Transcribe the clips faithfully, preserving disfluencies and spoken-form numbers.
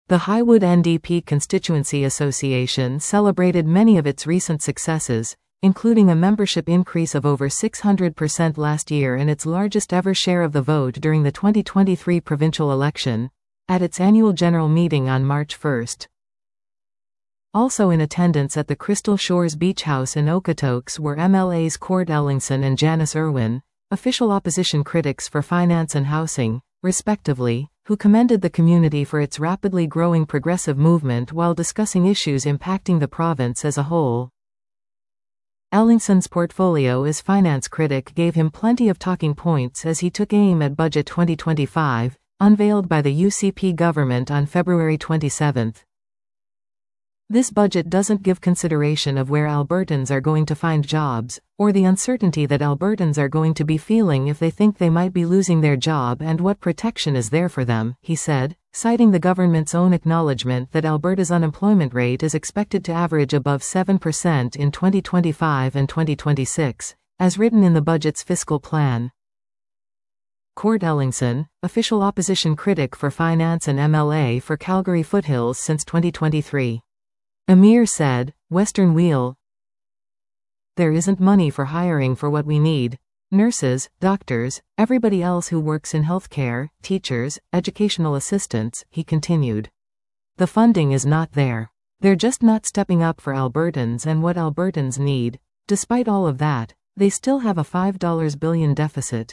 The Highwood N D P Constituency Association celebrated many of its recent successes, including a membership increase of over six hundred percent last year and its largest ever share of the vote during the twenty twenty-three provincial election, at its annual general meeting on March first. Also in attendance at the Crystal Shores Beach House in Okotoks were M L As Cord Ellingson and Janice Irwin, official opposition critics for finance and housing, respectively, who commended the community for its rapidly growing progressive movement while discussing issues impacting the province as a whole. Ellingson's portfolio as finance critic gave him plenty of talking points as he took aim at Budget twenty twenty-five, unveiled by the U C P government on February twenty-seventh. This budget doesn't give consideration of where Albertans are going to find jobs, or the uncertainty that Albertans are going to be feeling if they think they might be losing their job and what protection is there for them, he said, citing the government's own acknowledgement that Alberta's unemployment rate is expected to average above seven percent in twenty twenty-five and twenty twenty-six, as written in the budget's fiscal plan. Cord Ellingson, official opposition critic for finance and M L A for Calgary Foothills since twenty twenty-three. Amir said, Western Wheel, "There isn't money for hiring for what we need. Nurses, doctors, everybody else who works in healthcare, teachers, educational assistants," he continued. "The funding is not there. They're just not stepping up for Albertans and what Albertans need. Despite all of that, they still have a five billion dollars deficit."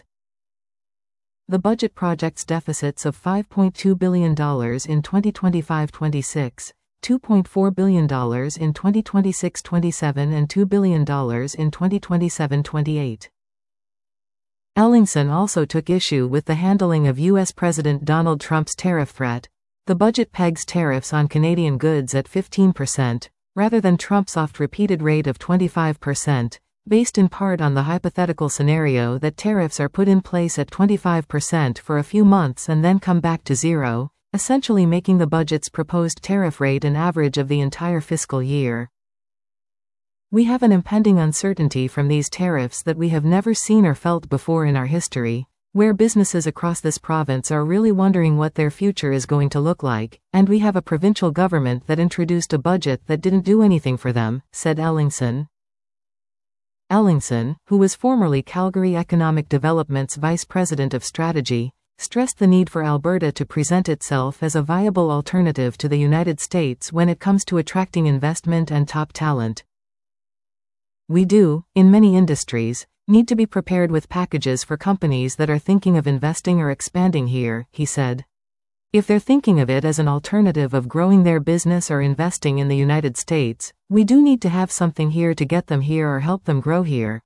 The budget projects deficits of five point two billion dollars in twenty twenty-five twenty-six. two point four billion dollars in twenty twenty-six twenty-seven and two billion dollars in twenty twenty-seven twenty-eight. Ellingson also took issue with the handling of U S President Donald Trump's tariff threat. The budget pegs tariffs on Canadian goods at fifteen percent, rather than Trump's oft-repeated rate of twenty-five percent, based in part on the hypothetical scenario that tariffs are put in place at twenty-five percent for a few months and then come back to zero, essentially making the budget's proposed tariff rate an average of the entire fiscal year. "We have an impending uncertainty from these tariffs that we have never seen or felt before in our history, where businesses across this province are really wondering what their future is going to look like, and we have a provincial government that introduced a budget that didn't do anything for them," said Ellingson. Ellingson, who was formerly Calgary Economic Development's Vice President of Strategy, stressed the need for Alberta to present itself as a viable alternative to the United States when it comes to attracting investment and top talent. "We do, in many industries, need to be prepared with packages for companies that are thinking of investing or expanding here," he said. "If they're thinking of it as an alternative of growing their business or investing in the United States, we do need to have something here to get them here or help them grow here."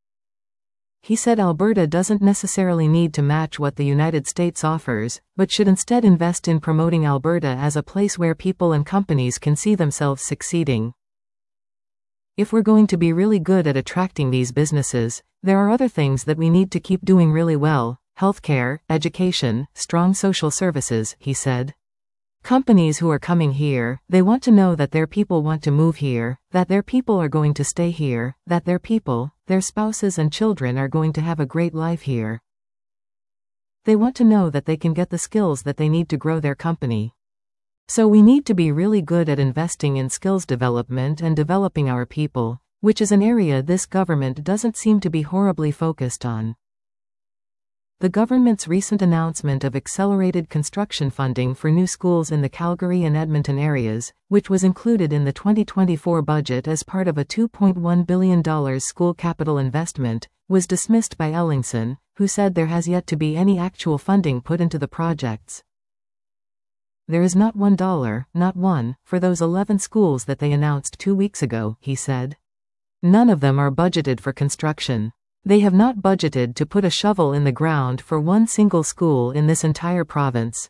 He said Alberta doesn't necessarily need to match what the United States offers, but should instead invest in promoting Alberta as a place where people and companies can see themselves succeeding. "If we're going to be really good at attracting these businesses, there are other things that we need to keep doing really well: healthcare, education, strong social services," he said. "Companies who are coming here, they want to know that their people want to move here, that their people are going to stay here, that their people, their spouses and children are going to have a great life here. They want to know that they can get the skills that they need to grow their company. So we need to be really good at investing in skills development and developing our people, which is an area this government doesn't seem to be horribly focused on." The government's recent announcement of accelerated construction funding for new schools in the Calgary and Edmonton areas, which was included in the twenty twenty-four budget as part of a two point one billion dollars school capital investment, was dismissed by Ellingson, who said there has yet to be any actual funding put into the projects. "There is not one dollar, not one, for those eleven schools that they announced two weeks ago," he said. "None of them are budgeted for construction. They have not budgeted to put a shovel in the ground for one single school in this entire province.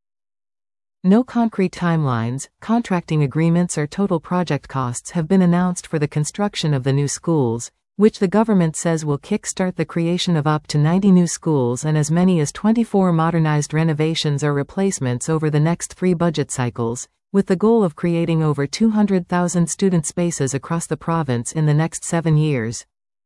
No concrete timelines, contracting agreements or total project costs have been announced for the construction of the new schools, which the government says will kick-start the creation of up to ninety new schools and as many as twenty-four modernized renovations or replacements over the next three budget cycles, with the goal of creating over two hundred thousand student spaces across the province in the next seven years.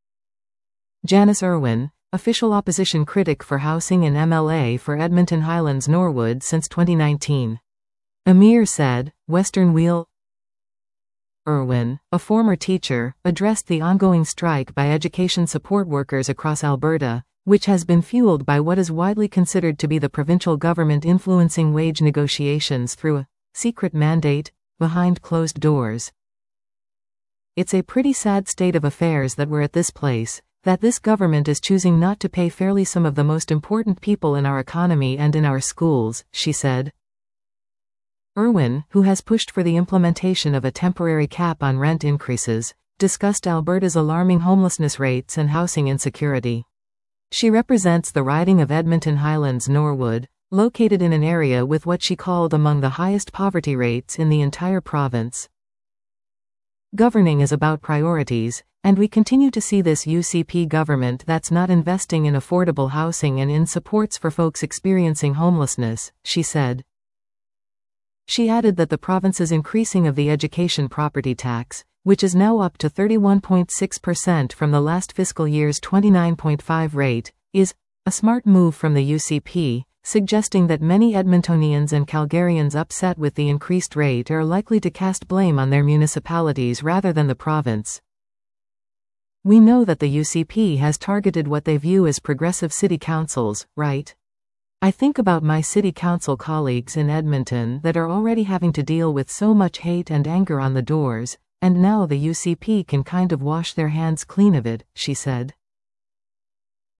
Janice Irwin, official opposition critic for housing and M L A for Edmonton Highlands Norwood since twenty nineteen. Amir said. Western Wheel. Irwin, a former teacher, addressed the ongoing strike by education support workers across Alberta, which has been fueled by what is widely considered to be the provincial government influencing wage negotiations through a secret mandate behind closed doors. It's a pretty sad state of affairs that we're at this place, that this government is choosing not to pay fairly some of the most important people in our economy and in our schools, she said. Irwin, who has pushed for the implementation of a temporary cap on rent increases, discussed Alberta's alarming homelessness rates and housing insecurity. She represents the riding of Edmonton Highlands Norwood, located in an area with what she called among the highest poverty rates in the entire province. Governing is about priorities, and we continue to see this U C P government that's not investing in affordable housing and in supports for folks experiencing homelessness, she said. She added that the province's increasing of the education property tax, which is now up to thirty-one point six percent from the last fiscal year's twenty-nine point five rate, is a smart move from the U C P, suggesting that many Edmontonians and Calgarians upset with the increased rate are likely to cast blame on their municipalities rather than the province. We know that the U C P has targeted what they view as progressive city councils, right? I think about my city council colleagues in Edmonton that are already having to deal with so much hate and anger on the doors, and now the U C P can kind of wash their hands clean of it, she said.